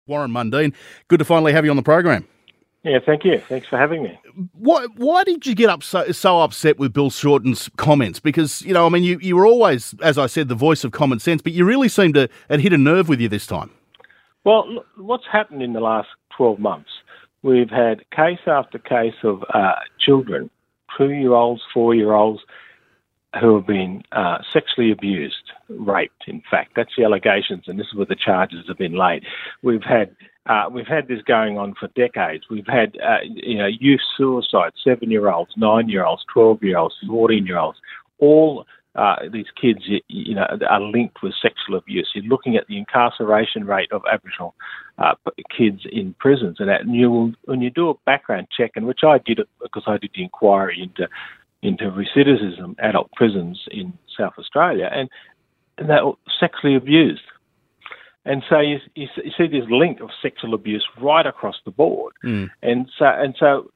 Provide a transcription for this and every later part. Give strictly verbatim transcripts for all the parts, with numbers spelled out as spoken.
Warren Mundine, good to finally have you on the program. Yeah, thank you. Thanks for having me. Why, why did you get up so, so upset with Bill Shorten's comments? Because, you know, I mean, you, you were always, as I said, the voice of common sense, but you really seemed to have hit a nerve with you this time. Well, look, what's happened in the last twelve months? We've had case after case of uh, children, two-year-olds, four-year-olds, who have been uh, sexually abused, raped, in fact. That's the allegations, and this is where the charges have been laid. We've had uh, we've had this going on for decades. We've had uh, you know youth suicide, seven-year-olds, nine-year-olds, twelve-year-olds, fourteen-year-olds. All uh, these kids, you, you know, are linked with sexual abuse. You're looking at the incarceration rate of Aboriginal uh, kids in prisons, and, that, and you will, when you do a background check, and which I did because I did the inquiry into. into recidivism, adult prisons in South Australia, and, and they're sexually abused. And so you, you, you see this link of sexual abuse right across the board. Mm. And so and so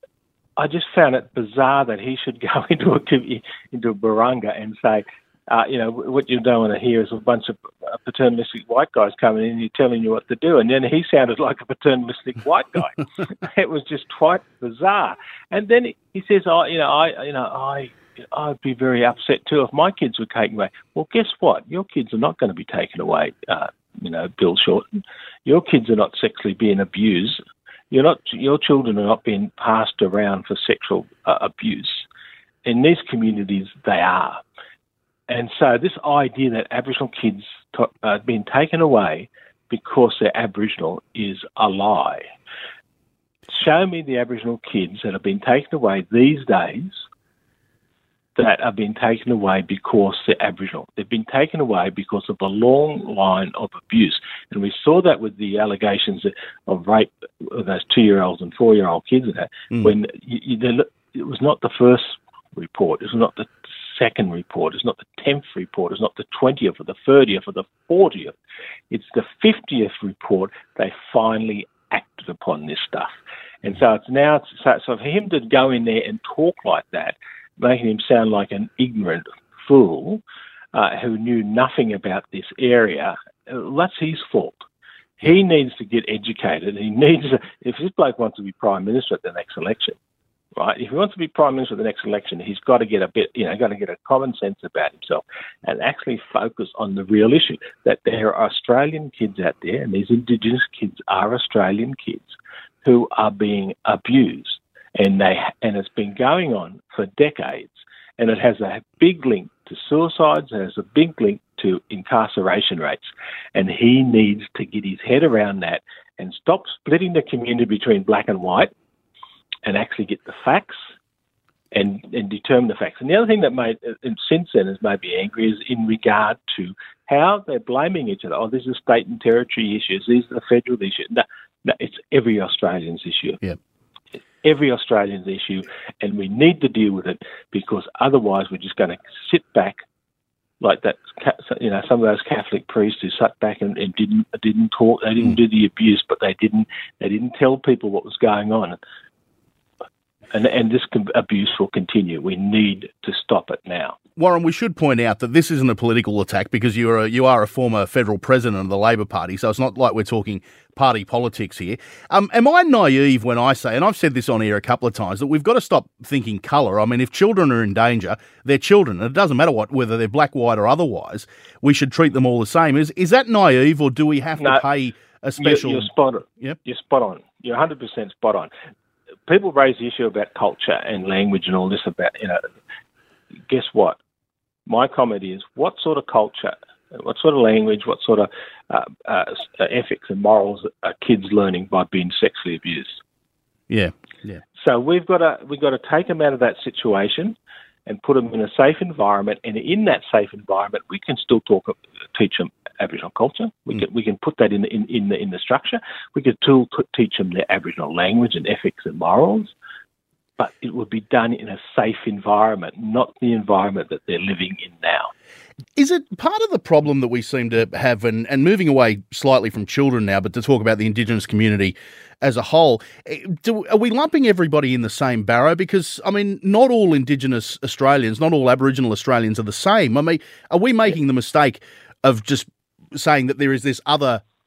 I just found it bizarre that he should go into a into a barunga and say, uh, you know, what you don't want to hear is a bunch of paternalistic white guys coming in and you're telling you what to do. And then he sounded like a paternalistic white guy. It was just quite bizarre. And then he says, "Oh, you know, I, you know, I, I'd be very upset too if my kids were taken away." Well, guess what? Your kids are not going to be taken away. Uh, you know, Bill Shorten. Your kids are not sexually being abused. You're not. Your children are not being passed around for sexual uh, abuse. In these communities, they are. And so this idea that Aboriginal kids are uh, being taken away because they're Aboriginal is a lie. Show me the Aboriginal kids that have been taken away these days that are being taken away because they're Aboriginal. They've been taken away because of a long line of abuse. And we saw that with the allegations of rape of those two-year-olds and four-year-old kids mm. when you, you, it was not the first report, it was not the second report, it's not the tenth report, it's not the twentieth or the thirtieth or the fortieth. It's the fiftieth report they finally acted upon this stuff. And so it's now, so, so for him to go in there and talk like that, making him sound like an ignorant fool uh, who knew nothing about this area, uh, that's his fault. He needs to get educated. He needs to, if this bloke wants to be Prime Minister at the next election, right? If he wants to be Prime Minister of the next election, he's got to get a bit, you know, got to get a common sense about himself and actually focus on the real issue, that there are Australian kids out there, and these Indigenous kids are Australian kids who are being abused, and they and it's been going on for decades, and it has a big link to suicides, it has a big link to incarceration rates, and he needs to get his head around that and stop splitting the community between black and white, and actually get the facts and, and determine the facts. And the other thing that made, and since then has made me angry is in regard to how they're blaming each other. Oh, this is state and territory issues. These are the federal issues. No, no, it's every Australian's issue. Yeah. It's every Australian's issue, and we need to deal with it because otherwise we're just going to sit back like that. You know, some of those Catholic priests who sat back and, and didn't didn't talk. They didn't mm. do the abuse, but they didn't they didn't tell people what was going on. And, and this abuse will continue. We need to stop it now. Warren, we should point out that this isn't a political attack because you're a, you are a former federal president of the Labor Party, so it's not like we're talking party politics here. Um, am I naive when I say, and I've said this on air a couple of times, that we've got to stop thinking colour? I mean, if children are in danger, they're children, and it doesn't matter what whether they're black, white or otherwise, we should treat them all the same. Is is that naive, or do we have no, to pay a special... You're, you're spot on. Yep. You're spot on. You're one hundred percent spot on. People raise the issue about culture and language and all this about, you know, guess what? My comment is, what sort of culture, what sort of language, what sort of uh, uh, ethics and morals are kids learning by being sexually abused? Yeah, yeah. So we've got to we've got to take them out of that situation and put them in a safe environment. And in that safe environment, we can still talk, teach them Aboriginal culture. We mm. can we can put that in in in the in the structure. We can still teach them their Aboriginal language and ethics and morals, but it would be done in a safe environment, not the environment that they're living in now. Is it part of the problem that we seem to have, and, and moving away slightly from children now, but to talk about the Indigenous community as a whole, do, are we lumping everybody in the same barrow? Because, I mean, not all Indigenous Australians, not all Aboriginal Australians are the same. I mean, are we making the mistake of just saying that there is this other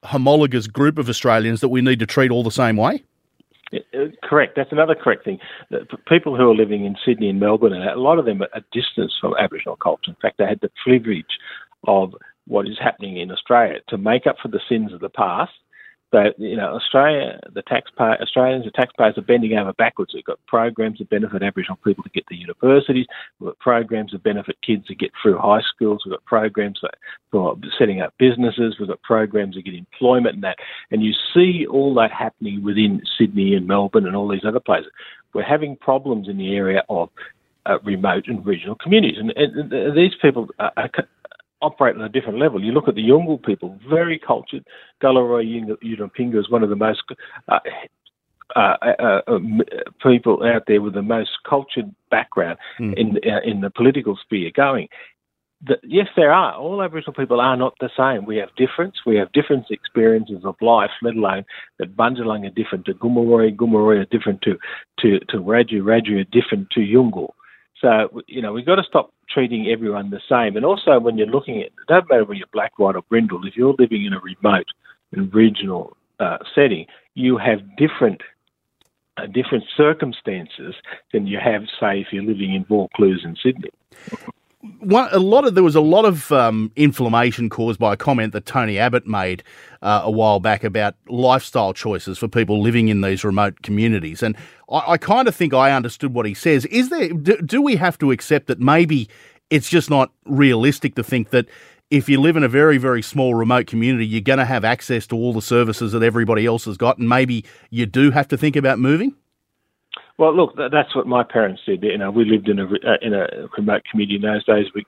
homologous group of Australians that we need to treat all the same way? Uh, Correct. That's another correct thing. The p- people who are living in Sydney and Melbourne, and a lot of them are distanced from Aboriginal culture. In fact, they had the privilege of what is happening in Australia to make up for the sins of the past. So, you know, Australia, the taxpayer, Australians, the taxpayers are bending over backwards. We've got programs that benefit Aboriginal people to get to universities. We've got programs that benefit kids to get through high schools. We've got programs for setting up businesses. We've got programs to get employment and that. And you see all that happening within Sydney and Melbourne and all these other places. We're having problems in the area of uh, remote and regional communities. And, and, and these people are, are operate on a different level. You look at the Yolngu people, very cultured. Galarrwuy Yunupingu is one of the most uh, uh, uh, uh, people out there with the most cultured background mm. in uh, in the political sphere going. The, yes, there are. All Aboriginal people are not the same. We have difference. We have different experiences of life, let alone that Bundjalung are different to Gomeroi, Gomeroi are different to, to, to Radju, Radju are different to Yolngu. So, you know, we've got to stop treating everyone the same. And also when you're looking at, it doesn't matter whether you're black, white or brindle, if you're living in a remote and regional uh, setting, you have different uh, different circumstances than you have, say, if you're living in Vaucluse in Sydney. One, a lot of there was a lot of um, inflammation caused by a comment that Tony Abbott made uh, a while back about lifestyle choices for people living in these remote communities, and I, I kind of think I understood what he says. Is there do, do we have to accept that maybe it's just not realistic to think that if you live in a very, very small remote community, you're going to have access to all the services that everybody else has got, and maybe you do have to think about moving? Well, look, that's what my parents did. You know, we lived in a uh, in a remote community in those days. We,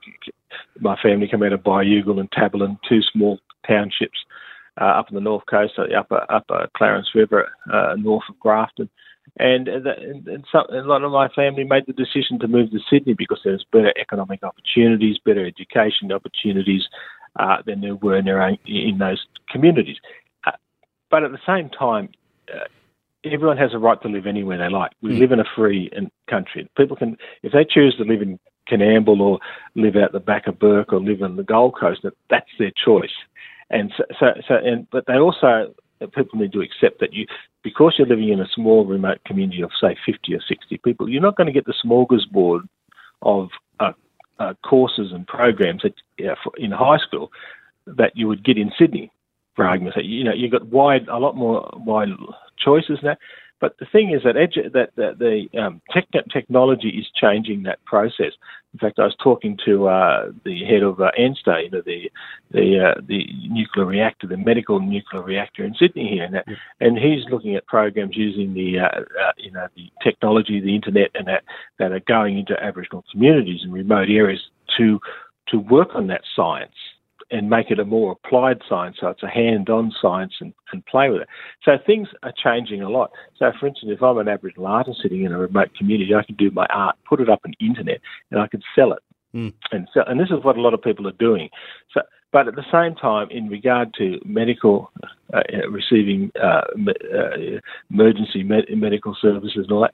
my family came out of Bayugal and Tabalin, two small townships uh, up on the north coast, so the upper upper Clarence River, uh, north of Grafton, and, and, and, so, and a lot of my family made the decision to move to Sydney because there was better economic opportunities, better education opportunities uh, than there were in their own, in those communities. Uh, but at the same time, Uh, everyone has a right to live anywhere they like. We mm. live in a free country. People can, if they choose to live in Canamble or live out the back of Burke or live on the Gold Coast, that's their choice. And so, so, so and but they also, people need to accept that you, because you're living in a small remote community of say fifty or sixty people, you're not going to get the smorgasbord of uh, uh, courses and programs that uh, for, in high school that you would get in Sydney. For argument's sake, you know, you've got wide, a lot more wide choices now. But the thing is that edu- that, that the um, tech- technology is changing that process. In fact, I was talking to uh, the head of uh, ANSTO, you know, the the uh, the nuclear reactor, the medical nuclear reactor in Sydney here, and, that, yeah. and he's looking at programs using the uh, uh, you know the technology, the internet, and that that are going into Aboriginal communities and remote areas to to work on that science and make it a more applied science, so it's a hand-on science and, and play with it. So things are changing a lot. So, for instance, if I'm an Aboriginal artist sitting in a remote community, I can do my art, put it up on the internet, and I can sell it. Mm. And sell, and this is what a lot of people are doing. So, but at the same time, in regard to medical, uh, receiving uh, uh, emergency med- medical services and all that,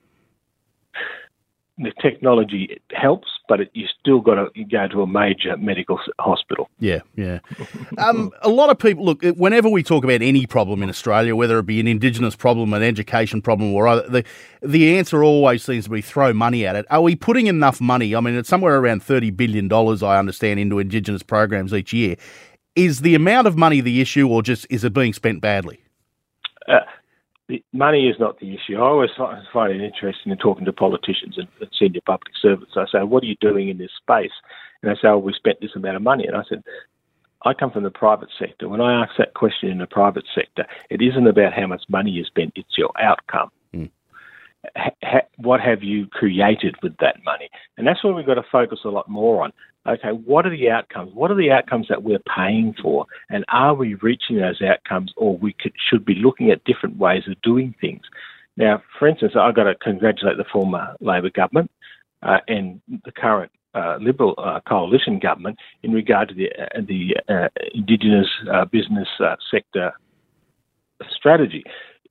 the technology helps, but it, you still got to go to a major medical hospital. Yeah, yeah. Um, a lot of people, look, whenever we talk about any problem in Australia, whether it be an Indigenous problem, an education problem, or other, the, the answer always seems to be throw money at it. Are we putting enough money? I mean, it's somewhere around thirty billion dollars, I understand, into Indigenous programs each year. Is the amount of money the issue, or just is it being spent badly? Uh, Money is not the issue. I always find it interesting in talking to politicians and, and senior public servants. I say, what are you doing in this space? And they say, oh, we spent this amount of money. And I said, I come from the private sector. When I ask that question in the private sector, it isn't about how much money you spent, it's your outcome. Mm. Ha- what have you created with that money? And that's where we've got to focus a lot more on. Okay, what are the outcomes? What are the outcomes that we're paying for? And are we reaching those outcomes, or we could, should be looking at different ways of doing things? Now, for instance, I've got to congratulate the former Labor government uh, and the current uh, Liberal uh, coalition government in regard to the, uh, the uh, Indigenous uh, business uh, sector strategy.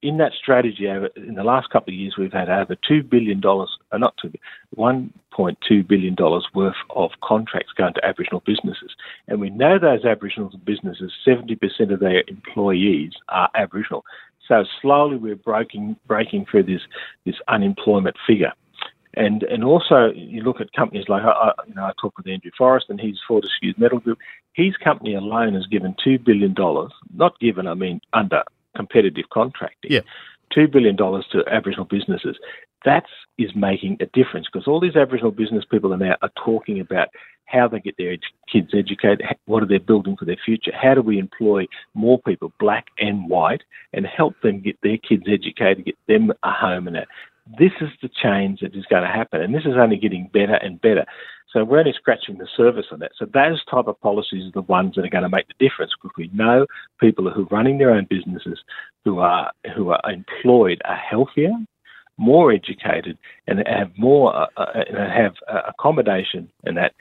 in that strategy, over, in the last couple of years, we've had over two billion dollars, uh, not two, one point two billion dollars worth of contracts going to Aboriginal businesses. And we know those Aboriginal businesses, seventy percent of their employees are Aboriginal. So slowly we're breaking breaking through this this unemployment figure. And and also you look at companies like, I, you know, I talk with Andrew Forrest and his Fortescue Metal Group. His company alone has given two billion dollars, not given, I mean under competitive contracting, yeah. two billion dollars to Aboriginal businesses. That is making a difference because all these Aboriginal business people are now are talking about how they get their ed- kids educated, what are they building for their future, how do we employ more people, black and white, and help them get their kids educated, get them a home and that. This is the change that is going to happen, and this is only getting better and better. So we're only scratching the surface on that. So those type of policies are the ones that are going to make the difference because we know people who are running their own businesses, who are who are employed, are healthier, more educated, and have more uh, uh, have uh, accommodation and that,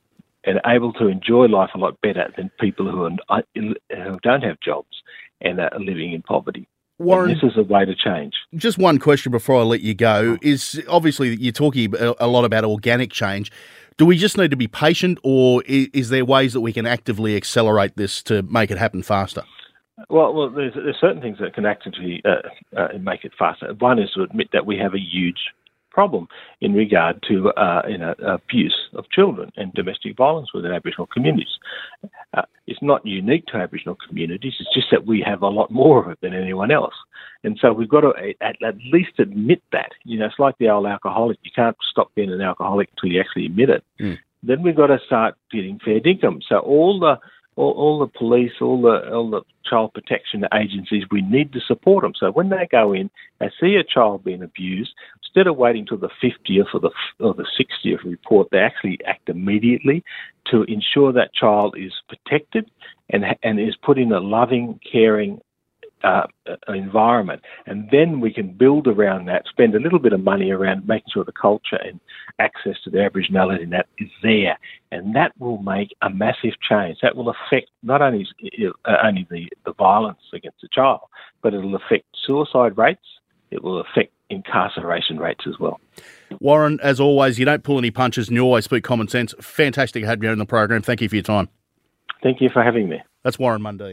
and able to enjoy life a lot better than people who are who don't have jobs and are living in poverty. Warren, and this is a way to change. Just one question before I let you go is obviously you're talking a lot about organic change. Do we just need to be patient, or is there ways that we can actively accelerate this to make it happen faster? Well, well, there's, there's certain things that can actively uh, uh, make it faster. One is to admit that we have a huge problem in regard to uh, you know, abuse of children and domestic violence within Aboriginal communities. Uh, it's not unique to Aboriginal communities. It's just that we have a lot more of it than anyone else. And so we've got to at, at least admit that. You know, it's like the old alcoholic. You can't stop being an alcoholic until you actually admit it. Mm. Then we've got to start getting fair income. So all the all, all the police, all the all the child protection agencies, we need to support them. So when they go in, they see a child being abused, instead of waiting till the fiftieth or the or the sixtieth report, they actually act immediately to ensure that child is protected and and is put in a loving, caring uh, environment. And then we can build around that, spend a little bit of money around making sure the culture and access to the Aboriginality and that is there. And that will make a massive change. That will affect not only uh, only the, the violence against the child, but it will affect suicide rates. It will affect incarceration rates as well. Warren, as always, you don't pull any punches and you always speak common sense. Fantastic to have you on the program. Thank you for your time. Thank you for having me. That's Warren Mundine.